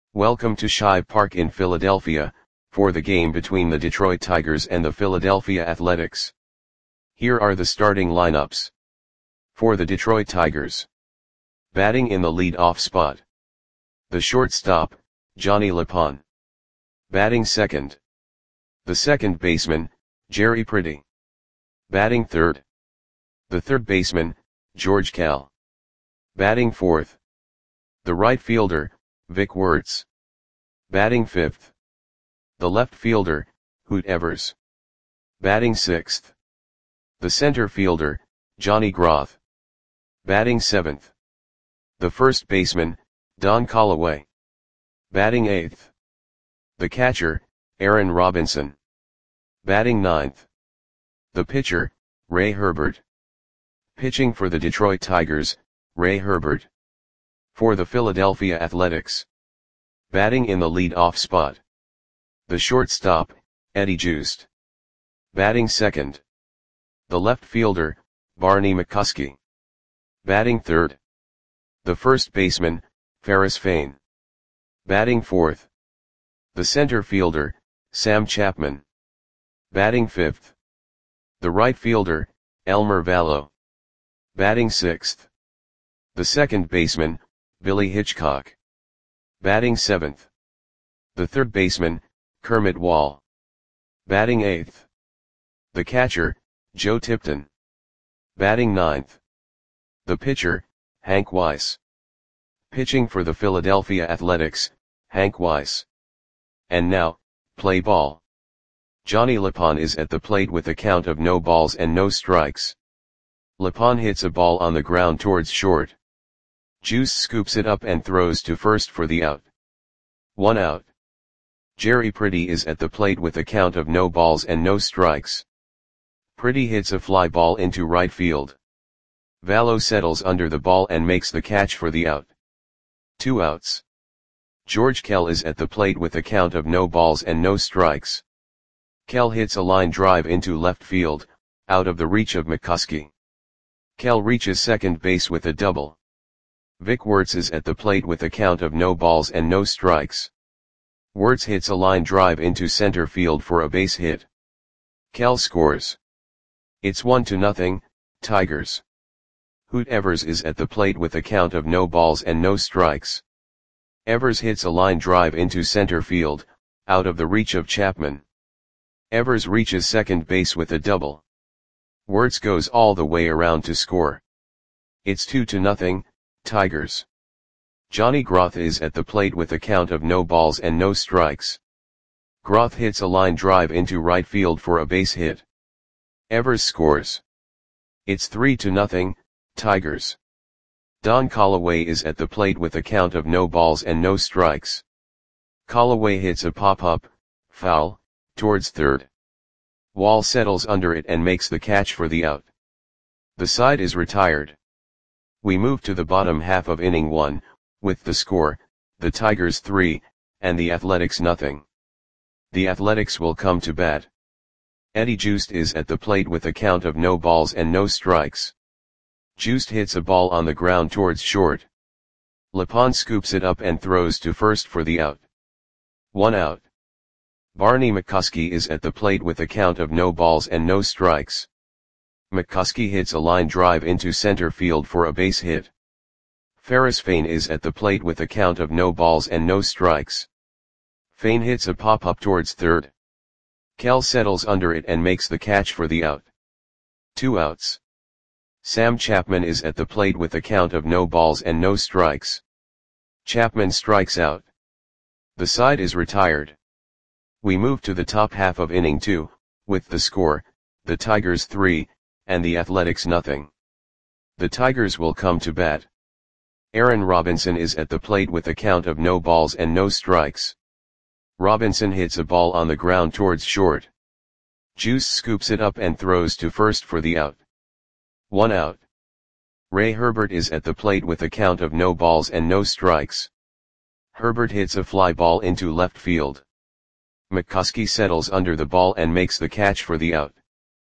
Welcome to Shive Park in Philadelphia, for the game between the Detroit Tigers and the Philadelphia Athletics. Here are the starting lineups. For the Detroit Tigers. Batting in the lead-off spot. The shortstop, Johnny LePon. Batting second. The second baseman, Jerry Pretty. Batting third. The third baseman, George Kell. Batting fourth. The right fielder, Vic Wertz. Batting fifth. The left fielder, Hoot Evers. Batting sixth. The center fielder, Johnny Groth. Batting seventh. The first baseman, Don Callaway. Batting eighth. The catcher, Aaron Robinson. Batting ninth. The pitcher, Ray Herbert. Pitching for the Detroit Tigers, Ray Herbert. For the Philadelphia Athletics. Batting in the lead-off spot. The shortstop, Eddie Joost. Batting second. The left fielder, Barney McCuskey. Batting third. The first baseman, Ferris Fain. Batting fourth. The center fielder, Sam Chapman. Batting fifth. The right fielder, Elmer Vallow. Batting sixth. The second baseman, Billy Hitchcock. Batting seventh. The third baseman, Kermit Wall. Batting eighth. The catcher, Joe Tipton. Batting ninth. The pitcher, Hank Weiss. Pitching for the Philadelphia Athletics, Hank Weiss. And now, play ball. Johnny LePon is at the plate with a count of no balls and no strikes. LePon hits a ball on the ground towards short. Juice scoops it up and throws to first for the out. 1 out. Jerry Pretty is at the plate with a count of no balls and no strikes. Pretty hits a fly ball into right field. Vallow settles under the ball and makes the catch for the out. 2 outs. George Kell is at the plate with a count of no balls and no strikes. Kell hits a line drive into left field, out of the reach of McCuskey. Kell reaches second base with a double. Vic Wertz is at the plate with a count of no balls and no strikes. Wertz hits a line drive into center field for a base hit. Kell scores. It's 1-0, Tigers. Hoot Evers is at the plate with a count of no balls and no strikes. Evers hits a line drive into center field, out of the reach of Chapman. Evers reaches second base with a double. Wertz goes all the way around to score. It's 2-0, Tigers. Johnny Groth is at the plate with a count of no balls and no strikes. Groth hits a line drive into right field for a base hit. Evers scores. It's 3-0, Tigers. Don Callaway is at the plate with a count of no balls and no strikes. Callaway hits a pop-up, foul, towards third. Wall settles under it and makes the catch for the out. The side is retired. We move to the bottom half of inning 1, with the score, the Tigers 3, and the Athletics nothing. The Athletics will come to bat. Eddie Joost is at the plate with a count of no balls and no strikes. Joost hits a ball on the ground towards short. LePon scoops it up and throws to first for the out. 1 out. Barney McCuskey is at the plate with a count of no balls and no strikes. McCuskey hits a line drive into center field for a base hit. Ferris Fain is at the plate with a count of no balls and no strikes. Fain hits a pop-up towards third. Kell settles under it and makes the catch for the out. 2 outs. Sam Chapman is at the plate with a count of no balls and no strikes. Chapman strikes out. The side is retired. We move to the top half of inning 2, with the score, the Tigers 3, and the Athletics nothing. The Tigers will come to bat. Aaron Robinson is at the plate with a count of no balls and no strikes. Robinson hits a ball on the ground towards short. Juice scoops it up and throws to first for the out. 1 out. Ray Herbert is at the plate with a count of no balls and no strikes. Herbert hits a fly ball into left field. McCuskey settles under the ball and makes the catch for the out.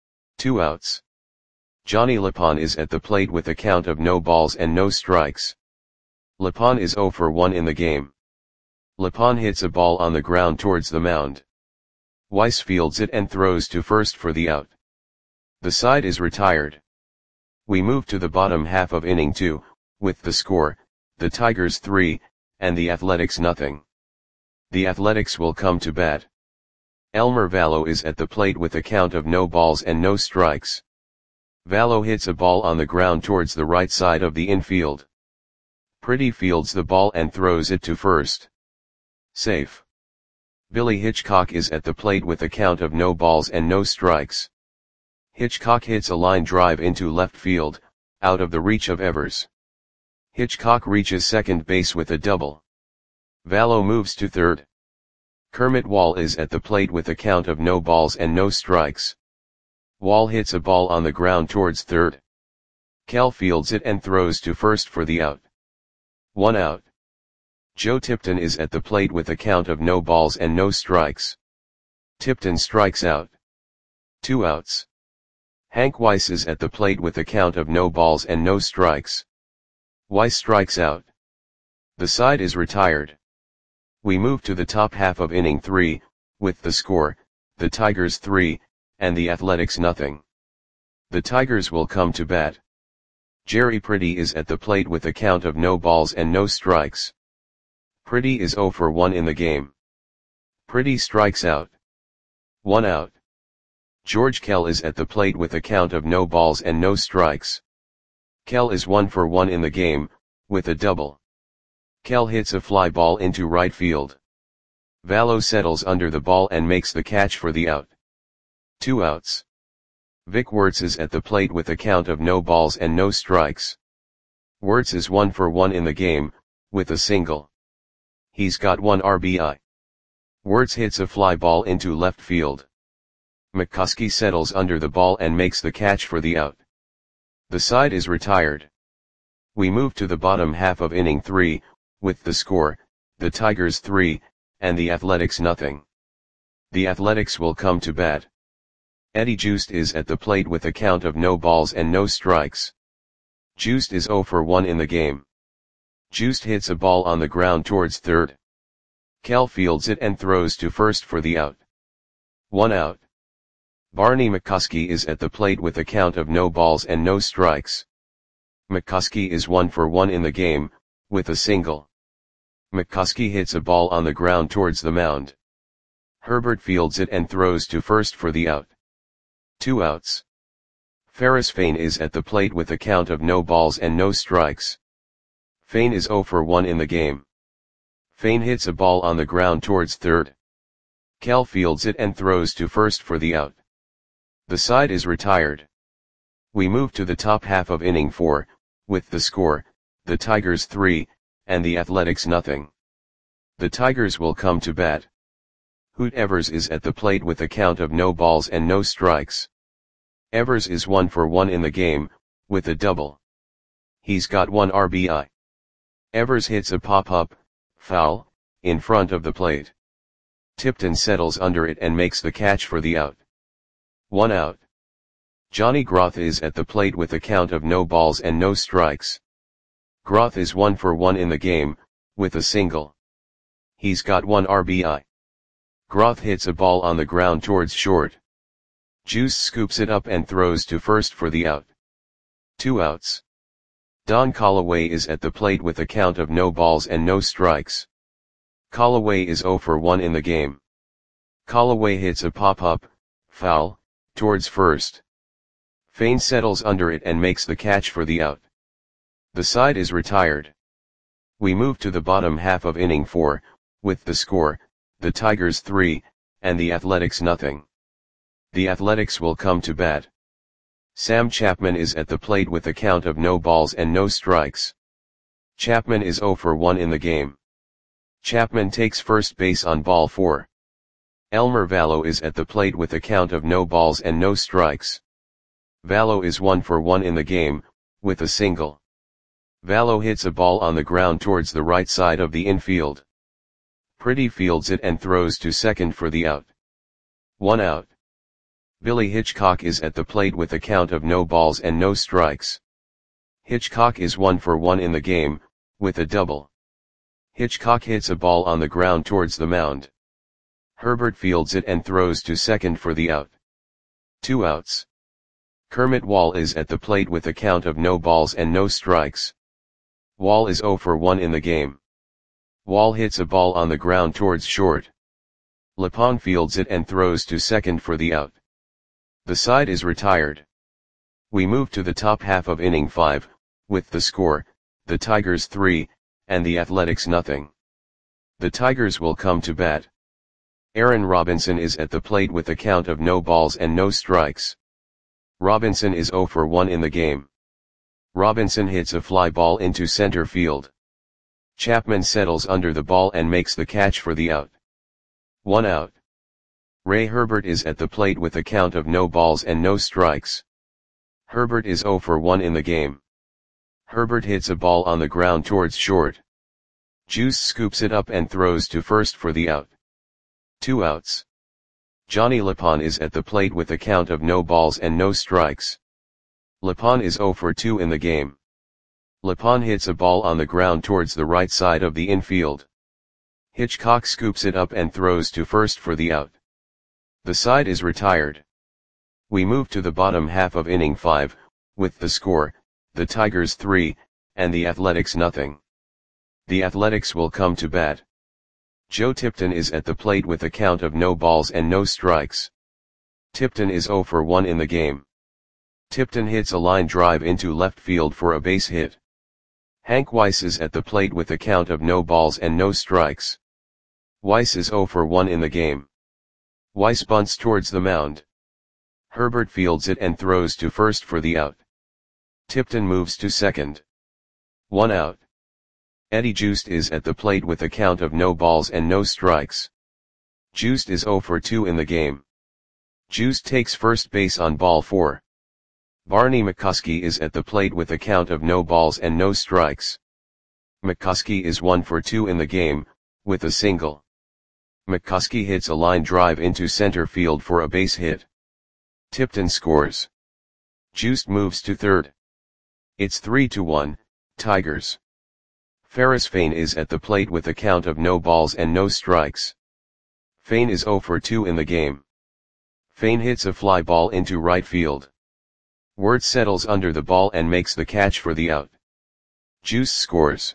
2 outs. Johnny LePon is at the plate with a count of no balls and no strikes. LePon is 0 for 1 in the game. Lapon hits a ball on the ground towards the mound. Weiss fields it and throws to first for the out. The side is retired. We move to the bottom half of inning 2, with the score, the Tigers 3, and the Athletics nothing. The Athletics will come to bat. Elmer Vallow is at the plate with a count of no balls and no strikes. Vallow hits a ball on the ground towards the right side of the infield. Pretty fields the ball and throws it to first. Safe. Billy Hitchcock is at the plate with a count of no balls and no strikes. Hitchcock hits a line drive into left field, out of the reach of Evers. Hitchcock reaches second base with a double. Vallow moves to third. Kermit Wall is at the plate with a count of no balls and no strikes. Wall hits a ball on the ground towards third. Kell fields it and throws to first for the out. 1 out. Joe Tipton is at the plate with a count of no balls and no strikes. Tipton strikes out. 2 outs. Hank Weiss is at the plate with a count of no balls and no strikes. Weiss strikes out. The side is retired. We move to the top half of inning 3, with the score, the Tigers 3, and the Athletics nothing. The Tigers will come to bat. Jerry Pretty is at the plate with a count of no balls and no strikes. Pretty is 0 for 1 in the game. Pretty strikes out. 1 out. George Kell is at the plate with a count of no balls and no strikes. Kell is 1 for 1 in the game, with a double. Kell hits a fly ball into right field. Vallow settles under the ball and makes the catch for the out. 2 outs. Vic Wertz is at the plate with a count of no balls and no strikes. Wertz is 1 for 1 in the game, with a single. He's got 1 RBI. Wertz hits a fly ball into left field. McCuskey settles under the ball and makes the catch for the out. The side is retired. We move to the bottom half of inning 3, with the score, the Tigers 3, and the Athletics nothing. The Athletics will come to bat. Eddie Joost is at the plate with a count of no balls and no strikes. Joost is 0 for 1 in the game. Joost hits a ball on the ground towards third. Kell fields it and throws to first for the out. 1 out. Barney McCuskey is at the plate with a count of no balls and no strikes. McCuskey is 1 for 1 in the game, with a single. McCuskey hits a ball on the ground towards the mound. Herbert fields it and throws to first for the out. 2 outs. Ferris Fain is at the plate with a count of no balls and no strikes. Fain is 0 for 1 in the game. Fain hits a ball on the ground towards third. Kell fields it and throws to first for the out. The side is retired. We move to the top half of inning 4, with the score, the Tigers 3, and the Athletics nothing. The Tigers will come to bat. Hoot Evers is at the plate with a count of no balls and no strikes. Evers is 1 for 1 in the game, with a double. He's got 1 RBI. Evers hits a pop-up, foul, in front of the plate. Tipton settles under it and makes the catch for the out. 1 out. Johnny Groth is at the plate with a count of no balls and no strikes. Groth is 1 for 1 in the game, with a single. He's got 1 RBI. Groth hits a ball on the ground towards short. Juice scoops it up and throws to first for the out. 2 outs. Don Callaway is at the plate with a count of no balls and no strikes. Callaway is 0 for 1 in the game. Callaway hits a pop-up, foul, towards first. Fain settles under it and makes the catch for the out. The side is retired. We move to the bottom half of inning 4, with the score, the Tigers 3, and the Athletics nothing. The Athletics will come to bat. Sam Chapman is at the plate with a count of no balls and no strikes. Chapman is 0 for 1 in the game. Chapman takes first base on ball 4. Elmer Vallow is at the plate with a count of no balls and no strikes. Vallow is 1 for 1 in the game, with a single. Vallow hits a ball on the ground towards the right side of the infield. Pretty fields it and throws to second for the out. 1 out. Billy Hitchcock is at the plate with a count of no balls and no strikes. Hitchcock is 1 for 1 in the game, with a double. Hitchcock hits a ball on the ground towards the mound. Herbert fields it and throws to second for the out. 2 outs. Kermit Wall is at the plate with a count of no balls and no strikes. Wall is 0 for 1 in the game. Wall hits a ball on the ground towards short. Lepon fields it and throws to second for the out. The side is retired. We move to the top half of inning 5, with the score, the Tigers 3, and the Athletics nothing. The Tigers will come to bat. Aaron Robinson is at the plate with a count of no balls and no strikes. Robinson is 0 for 1 in the game. Robinson hits a fly ball into center field. Chapman settles under the ball and makes the catch for the out. 1 out. Ray Herbert is at the plate with a count of no balls and no strikes. Herbert is 0 for 1 in the game. Herbert hits a ball on the ground towards short. Juice scoops it up and throws to first for the out. 2 outs. Johnny Lepon is at the plate with a count of no balls and no strikes. Lepon is 0 for 2 in the game. Lepon hits a ball on the ground towards the right side of the infield. Hitchcock scoops it up and throws to first for the out. The side is retired. We move to the bottom half of inning 5, with the score, the Tigers 3, and the Athletics nothing. The Athletics will come to bat. Joe Tipton is at the plate with a count of no balls and no strikes. Tipton is 0 for 1 in the game. Tipton hits a line drive into left field for a base hit. Hank Weiss is at the plate with a count of no balls and no strikes. Weiss is 0 for 1 in the game. Weiss bunts towards the mound. Herbert fields it and throws to first for the out. Tipton moves to second. 1 out. Eddie Joost is at the plate with a count of no balls and no strikes. Joost is 0 for 2 in the game. Joost takes first base on ball 4. Barney McCuskey is at the plate with a count of no balls and no strikes. McCuskey is 1 for 2 in the game, with a single. McCuskey hits a line drive into center field for a base hit. Tipton scores. Joost moves to third. It's 3-1, Tigers. Ferris Fain is at the plate with a count of no balls and no strikes. Fain is 0 for 2 in the game. Fain hits a fly ball into right field. Wirtz settles under the ball and makes the catch for the out. Juice scores.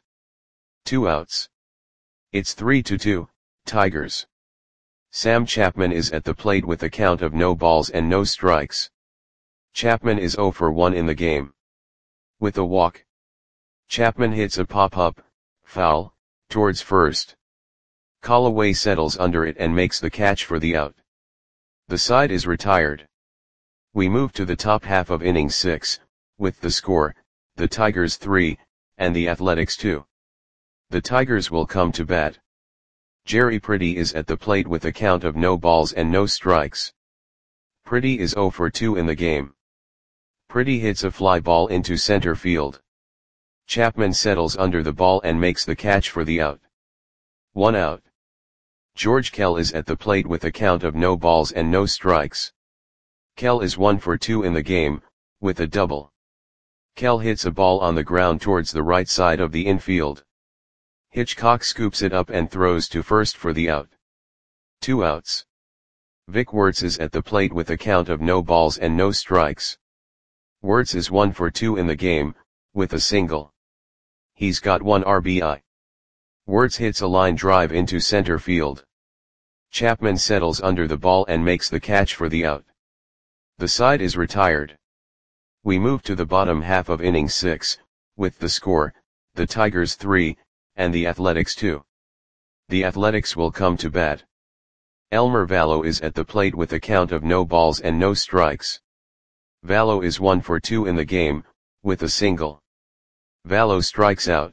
2 outs. It's 3-2, Tigers. Sam Chapman is at the plate with a count of no balls and no strikes. Chapman is 0 for 1 in the game. With a walk. Chapman hits a pop-up, foul, towards first. Callaway settles under it and makes the catch for the out. The side is retired. We move to the top half of inning 6, with the score, the Tigers 3, and the Athletics 2. The Tigers will come to bat. Jerry Pretty is at the plate with a count of no balls and no strikes. Pretty is 0 for 2 in the game. Pretty hits a fly ball into center field. Chapman settles under the ball and makes the catch for the out. 1 out. George Kell is at the plate with a count of no balls and no strikes. Kell is 1 for 2 in the game, with a double. Kell hits a ball on the ground towards the right side of the infield. Hitchcock scoops it up and throws to first for the out. 2 outs. Vic Wirtz is at the plate with a count of no balls and no strikes. Wirtz is 1 for 2 in the game, with a single. He's got 1 RBI. Wirtz hits a line drive into center field. Chapman settles under the ball and makes the catch for the out. The side is retired. We move to the bottom half of inning 6, with the score, the Tigers 3, and the Athletics 2. The Athletics will come to bat. Elmer Vallow is at the plate with a count of no balls and no strikes. Vallow is 1 for 2 in the game, with a single. Vallow strikes out.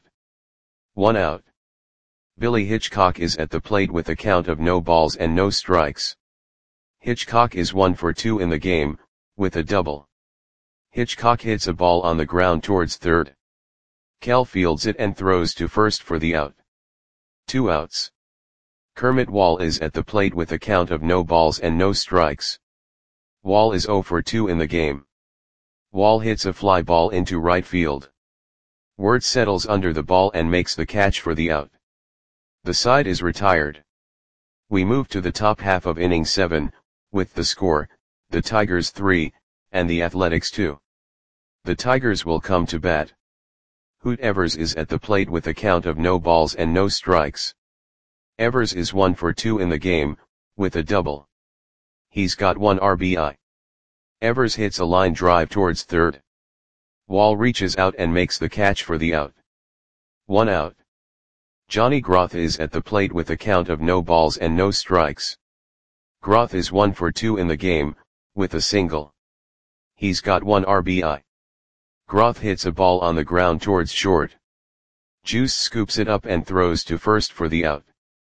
1 out. Billy Hitchcock is at the plate with a count of no balls and no strikes. Hitchcock is 1 for 2 in the game, with a double. Hitchcock hits a ball on the ground towards third. Kell fields it and throws to first for the out. 2 outs. Kermit Wall is at the plate with a count of no balls and no strikes. Wall is 0 for 2 in the game. Wall hits a fly ball into right field. Wirtz settles under the ball and makes the catch for the out. The side is retired. We move to the top half of inning 7, with the score, the Tigers 3, and the Athletics 2. The Tigers will come to bat. Hoot Evers is at the plate with a count of no balls and no strikes. Evers is 1 for 2 in the game, with a double. He's got 1 RBI. Evers hits a line drive towards third. Wall reaches out and makes the catch for the out. 1 out. Johnny Groth is at the plate with a count of no balls and no strikes. Groth is 1 for 2 in the game, with a single. He's got 1 RBI. Groth hits a ball on the ground towards short. Juice scoops it up and throws to first for the out.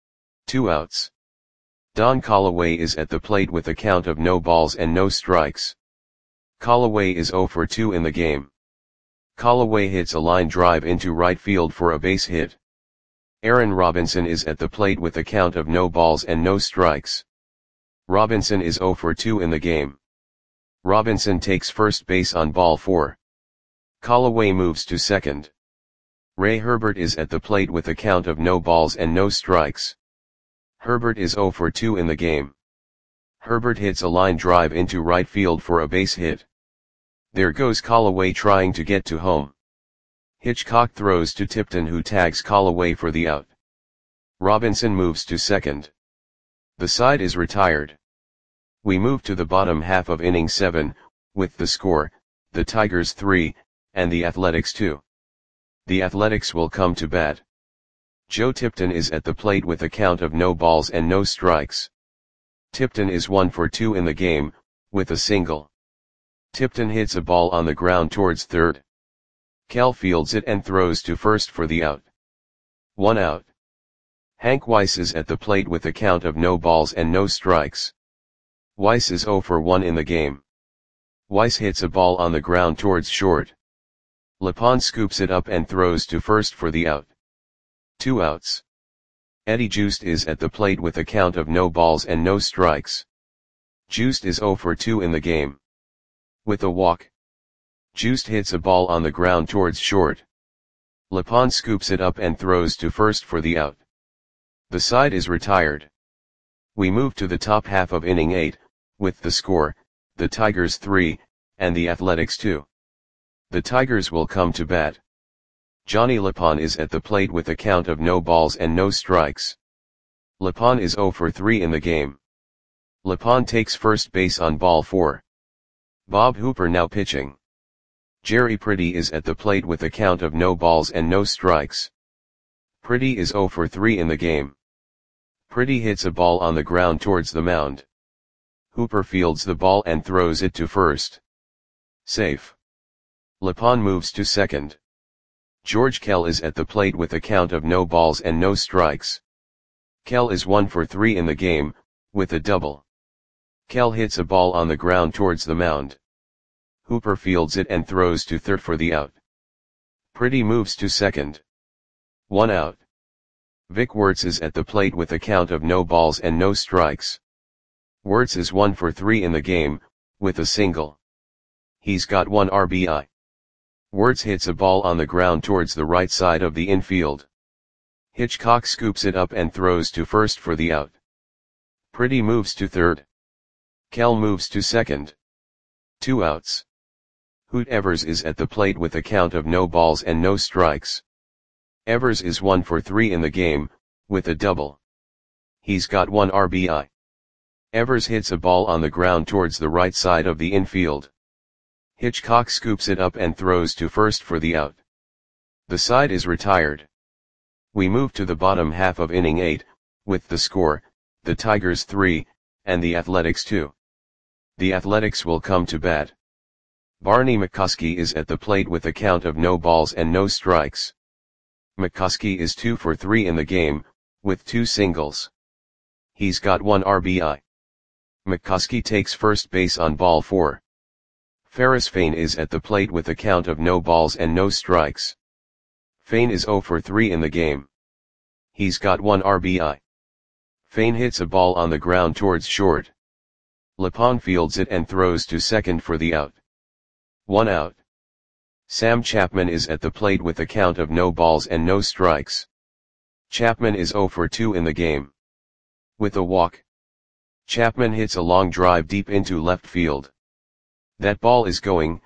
2 outs. Don Callaway is at the plate with a count of no balls and no strikes. Callaway is 0 for 2 in the game. Callaway hits a line drive into right field for a base hit. Aaron Robinson is at the plate with a count of no balls and no strikes. Robinson is 0 for 2 in the game. Robinson takes first base on ball 4. Callaway moves to second. Ray Herbert is at the plate with a count of no balls and no strikes. Herbert is 0 for 2 in the game. Herbert hits a line drive into right field for a base hit. There goes Callaway trying to get to home. Hitchcock throws to Tipton, who tags Callaway for the out. Robinson moves to second. The side is retired. We move to the bottom half of inning 7, with the score, the Tigers 3, and the Athletics 2. The Athletics will come to bat. Joe Tipton is at the plate with a count of no balls and no strikes. Tipton is 1 for 2 in the game, with a single. Tipton hits a ball on the ground towards third. Kell fields it and throws to first for the out. 1 out. Hank Weiss is at the plate with a count of no balls and no strikes. Weiss is 0 for 1 in the game. Weiss hits a ball on the ground towards short. Lepond scoops it up and throws to first for the out. 2 outs. Eddie Joost is at the plate with a count of no balls and no strikes. Joost is 0 for 2 in the game. With a walk. Joost hits a ball on the ground towards short. Lepond scoops it up and throws to first for the out. The side is retired. We move to the top half of inning 8, with the score, the Tigers 3, and the Athletics 2. The Tigers will come to bat. Johnny Lepond is at the plate with a count of no balls and no strikes. Lepond is 0 for 3 in the game. Lepond takes first base on ball 4. Bob Hooper now pitching. Jerry Pretty is at the plate with a count of no balls and no strikes. Pretty is 0 for 3 in the game. Pretty hits a ball on the ground towards the mound. Hooper fields the ball and throws it to first. Safe. Lepond moves to second. George Kell is at the plate with a count of no balls and no strikes. Kell is 1 for 3 in the game, with a double. Kell hits a ball on the ground towards the mound. Hooper fields it and throws to third for the out. Pretty moves to second. 1 out. Vic Wertz is at the plate with a count of no balls and no strikes. Wertz is 1 for 3 in the game, with a single. He's got 1 RBI. Wertz hits a ball on the ground towards the right side of the infield. Hitchcock scoops it up and throws to first for the out. Pretty moves to third. Kell moves to second. 2 outs. Hoot Evers is at the plate with a count of no balls and no strikes. Evers is 1 for 3 in the game, with a double. He's got 1 RBI. Evers hits a ball on the ground towards the right side of the infield. Hitchcock scoops it up and throws to first for the out. The side is retired. We move to the bottom half of inning 8, with the score, the Tigers 3, and the Athletics 2. The Athletics will come to bat. Barney McCuskey is at the plate with a count of no balls and no strikes. McCuskey is 2 for 3 in the game, with 2 singles. He's got 1 RBI. McCuskey takes first base on ball 4. Ferris Fain is at the plate with a count of no balls and no strikes. Fain is 0 for 3 in the game. He's got 1 RBI. Fain hits a ball on the ground towards short. Lepond fields it and throws to second for the out. 1 out. Sam Chapman is at the plate with a count of no balls and no strikes. Chapman is 0 for 2 in the game. With a walk, Chapman hits a long drive deep into left field. That ball is gone.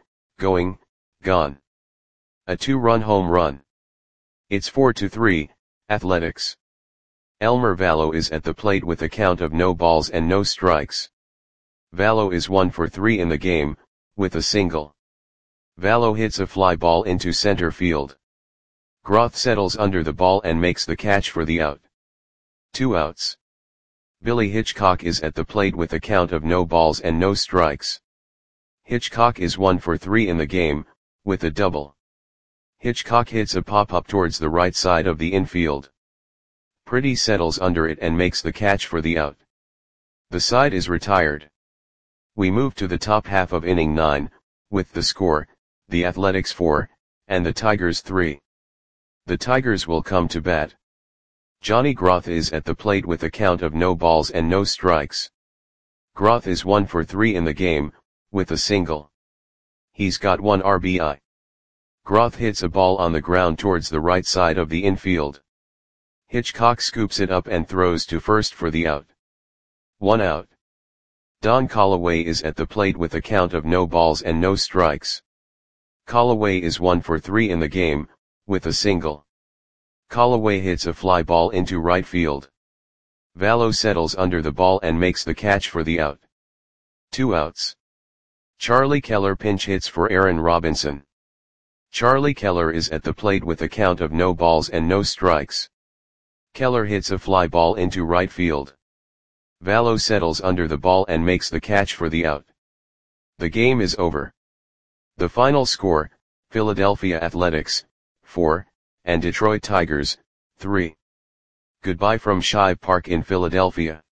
A 2-run home run. It's 4-3, Athletics. Elmer Valo is at the plate with a count of no balls and no strikes. Valo is 1 for 3 in the game, with a single. Valo hits a fly ball into center field. Groth settles under the ball and makes the catch for the out. 2 outs. Billy Hitchcock is at the plate with a count of no balls and no strikes. Hitchcock is 1 for 3 in the game, with a double. Hitchcock hits a pop-up towards the right side of the infield. Pretty settles under it and makes the catch for the out. The side is retired. We move to the top half of inning 9, with the score, the Athletics 4, and the Tigers 3. The Tigers will come to bat. Johnny Groth is at the plate with a count of no balls and no strikes. Groth is 1 for 3 in the game, with a single. He's got 1 RBI. Groth hits a ball on the ground towards the right side of the infield. Hitchcock scoops it up and throws to first for the out. 1 out. Don Callaway is at the plate with a count of no balls and no strikes. Callaway is 1 for 3 in the game, with a single. Callaway hits a fly ball into right field. Valo settles under the ball and makes the catch for the out. 2 outs. Charlie Keller pinch hits for Aaron Robinson. Charlie Keller is at the plate with a count of no balls and no strikes. Keller hits a fly ball into right field. Valo settles under the ball and makes the catch for the out. The game is over. The final score, Philadelphia Athletics, 4, and Detroit Tigers, 3. Goodbye from Shibe Park in Philadelphia.